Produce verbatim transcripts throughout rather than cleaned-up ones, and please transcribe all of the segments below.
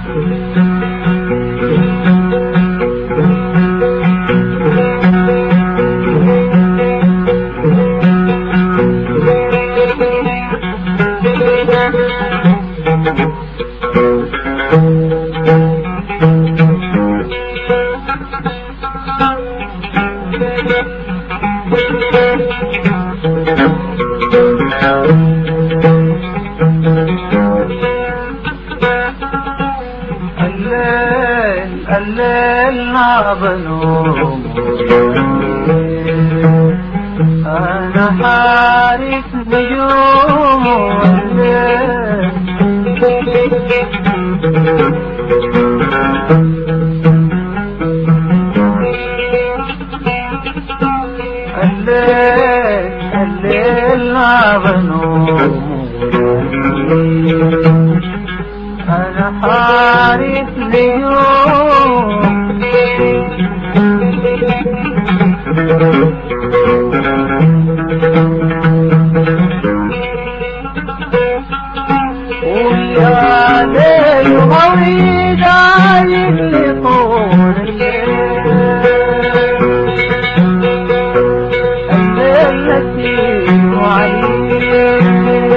الليل ما بنوم أنا حارس نجوم الليل الليل ما بنوم أنا حارس نجوم ويا ليل غويد عايد لطول الليل نسيم وعيد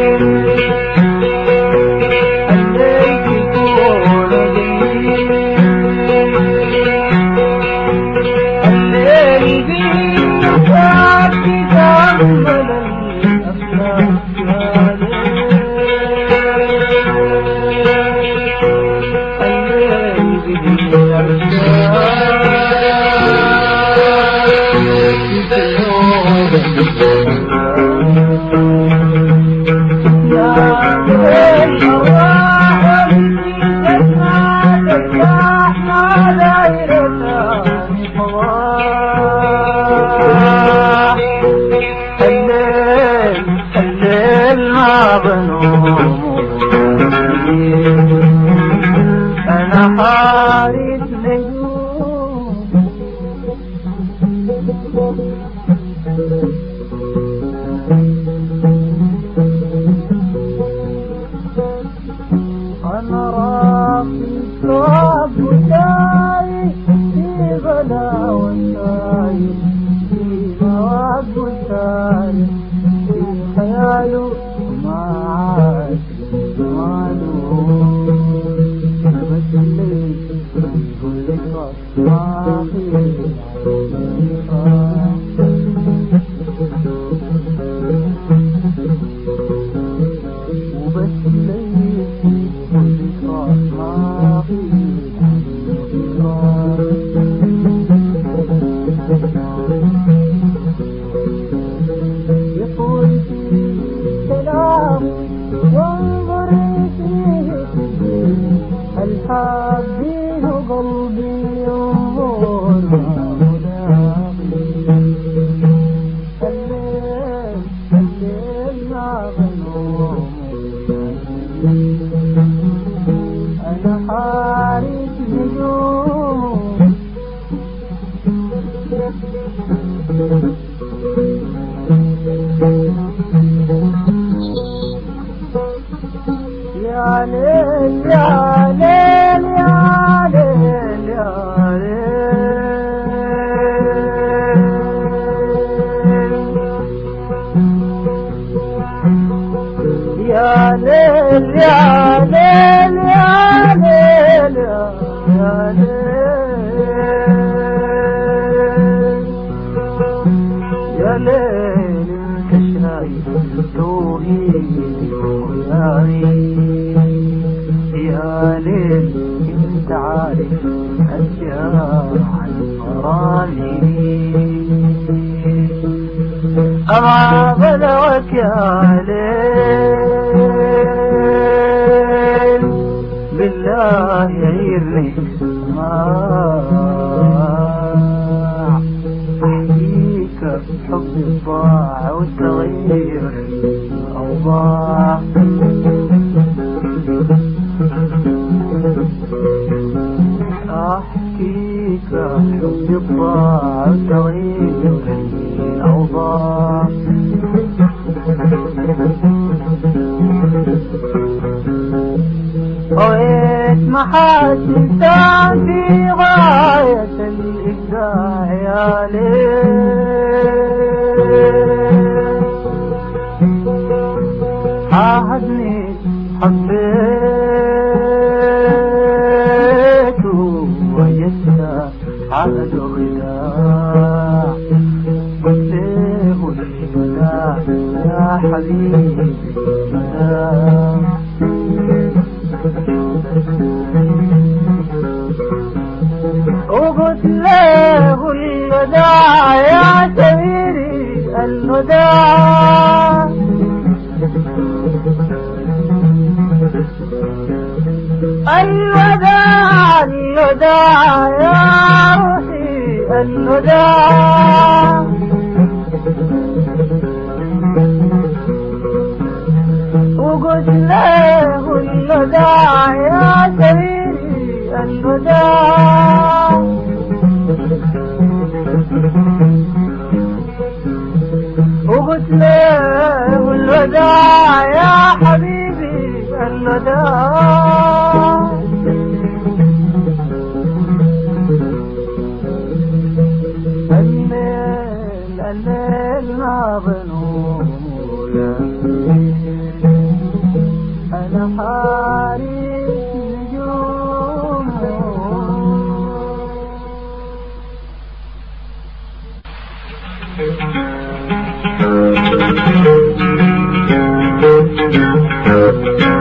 أنا حارس نجوم أنا راقي صعب وشاي في غلا وشاي في مواد وشاي في خياله ما عاد معلوم بس اللي يقول لك أصلاحي وبس اللي يقول لك أصلاحي يقول سلام وانظر فيه الحابين قلبي ينظر ملاقي الليل الليل ما بنوم أنا حارس نجوم يا ليل يا ليل يا ليل يا ليل يا ليل يا ليل يا ليل يا ليل انت شايف توهيني يا ليل انت عارف اشياء عن غرامي اما بلغك يا ليل بالله يعيرني اسمع احكيك حبي الضاع والتغيير الاوضاع احكيك حبي الضاع والتغيير الاوضاع ويت محاسن في غاية الإبداع يا ليل عاهدني حبيته ويسى عهد خداع قلت له الوداع يا حبيبي الوداع وقلت له الوداع يا سيدي الوداع الوداع الوداع يا روحي الوداع وقلت له الوداع يا سيدي الوداع وقلت له الوداع يا حبيبي الوداع الليل الليل ما بنومه أنا حارس نجومه